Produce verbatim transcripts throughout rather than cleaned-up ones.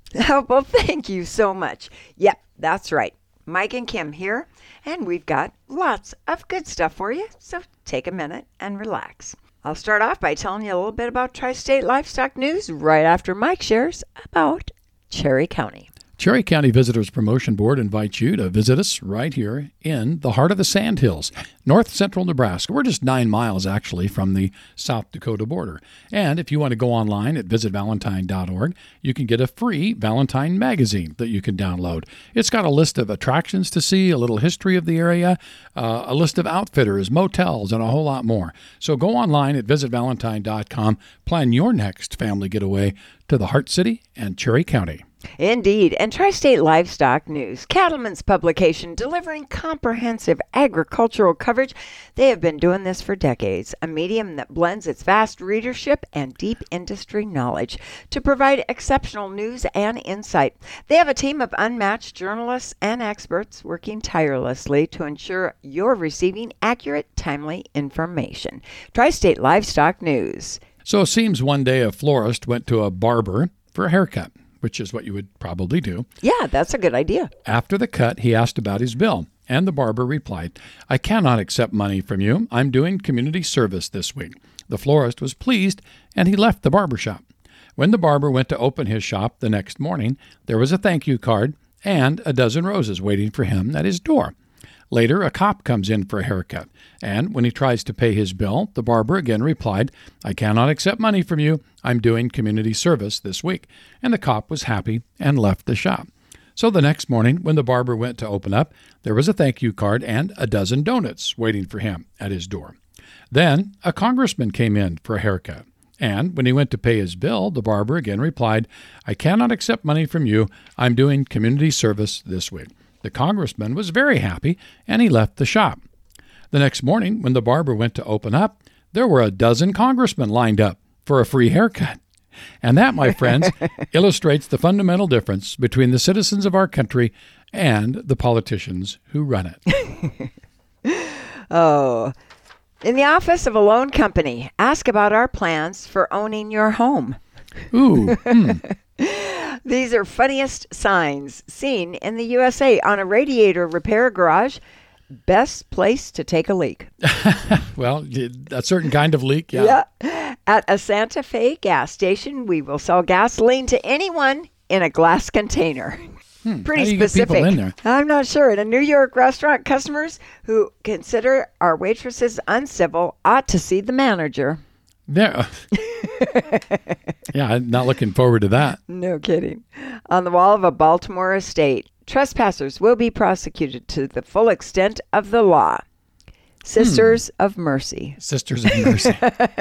Oh, well, thank you so much. Yep, that's right. Mike and Kim here, and we've got lots of good stuff for you, so take a minute and relax. I'll start off by telling you a little bit about Tri-State Livestock News right after Mike shares about Cherry County. Cherry County Visitors Promotion Board invites you to visit us right here in the heart of the Sandhills, north central Nebraska. We're just nine miles, actually, from the South Dakota border. And if you want to go online at visit valentine dot org, you can get a free Valentine magazine that you can download. It's got a list of attractions to see, a little history of the area, uh, a list of outfitters, motels, and a whole lot more. So go online at visit valentine dot com, plan your next family getaway to the Heart City and Cherry County. Indeed, and Tri-State Livestock News, Cattleman's publication delivering comprehensive agricultural coverage. They have been doing this for decades, a medium that blends its vast readership and deep industry knowledge to provide exceptional news and insight. They have a team of unmatched journalists and experts working tirelessly to ensure you're receiving accurate, timely information. Tri-State Livestock News. So it seems one day a florist went to a barber for a haircut, which is what you would probably do. Yeah, that's a good idea. After the cut, he asked about his bill, and the barber replied, "I cannot accept money from you. I'm doing community service this week." The florist was pleased, and he left the barber shop. When the barber went to open his shop the next morning, there was a thank you card and a dozen roses waiting for him at his door. Later, a cop comes in for a haircut, and when he tries to pay his bill, the barber again replied, "I cannot accept money from you. I'm doing community service this week." And the cop was happy and left the shop. So the next morning, when the barber went to open up, there was a thank you card and a dozen donuts waiting for him at his door. Then a congressman came in for a haircut, and when he went to pay his bill, the barber again replied, "I cannot accept money from you. I'm doing community service this week." The congressman was very happy, and he left the shop. The next morning, when the barber went to open up, there were a dozen congressmen lined up for a free haircut. And that, my friends, illustrates the fundamental difference between the citizens of our country and the politicians who run it. Oh, in the office of a loan company, ask about our plans for owning your home. Ooh, hmm. These are funniest signs seen in the U S A on a radiator repair garage. Best place to take a leak. Well, a certain kind of leak, yeah. Yeah. At a Santa Fe gas station, we will sell gasoline to anyone in a glass container. Hmm. Pretty How do you specific. Get people in there? I'm not sure. In a New York restaurant, customers who consider our waitresses uncivil ought to see the manager. There. Yeah, I'm not looking forward to that. No kidding. On the wall of a Baltimore estate, trespassers will be prosecuted to the full extent of the law. Sisters hmm. of Mercy. Sisters of Mercy.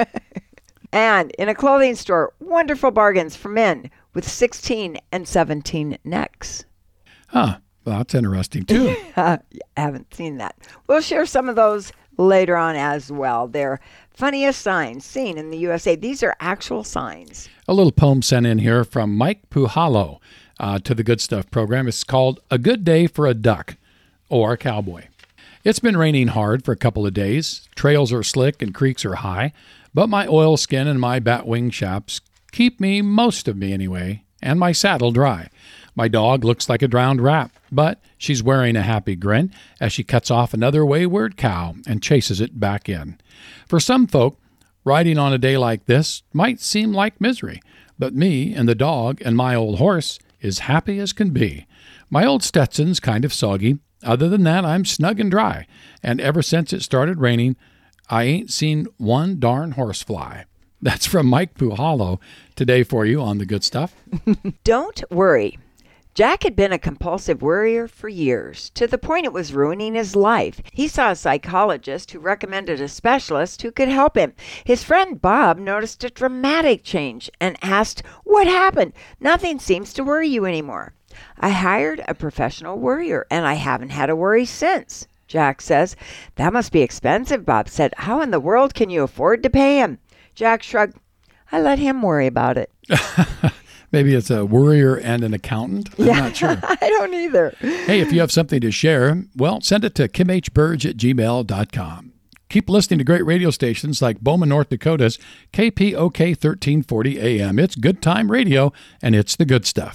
And in a clothing store, wonderful bargains for men with sixteen and seventeen necks. Huh. Well, that's interesting, too. I haven't seen that. We'll share some of those later on as well. They're funniest signs seen in the U S A. These are actual signs. A little poem sent in here from Mike Puhalo uh, to the Good Stuff program. It's called A Good Day for a Duck or a Cowboy. It's been raining hard for a couple of days. Trails are slick and creeks are high, but my oilskin and my batwing chaps keep me, most of me anyway, and my saddle dry. My dog looks like a drowned rat, but she's wearing a happy grin as she cuts off another wayward cow and chases it back in. For some folk, riding on a day like this might seem like misery, but me and the dog and my old horse is happy as can be. My old Stetson's kind of soggy. Other than that, I'm snug and dry, and ever since it started raining, I ain't seen one darn horse fly. That's from Mike Puhalo today for you on the Good Stuff. Don't worry. Jack had been a compulsive worrier for years, to the point it was ruining his life. He saw a psychologist who recommended a specialist who could help him. His friend Bob noticed a dramatic change and asked, "What happened? Nothing seems to worry you anymore." "I hired a professional worrier, and I haven't had a worry since," Jack says. "That must be expensive," Bob said. "How in the world can you afford to pay him?" Jack shrugged. "I let him worry about it." Maybe it's a worrier and an accountant. I'm yeah, not sure. I don't either. Hey, if you have something to share, well, send it to kim h burge at gmail dot com. Keep listening to great radio stations like Bowman, North Dakota's K P O K thirteen forty A M. It's good time radio, and it's the good stuff.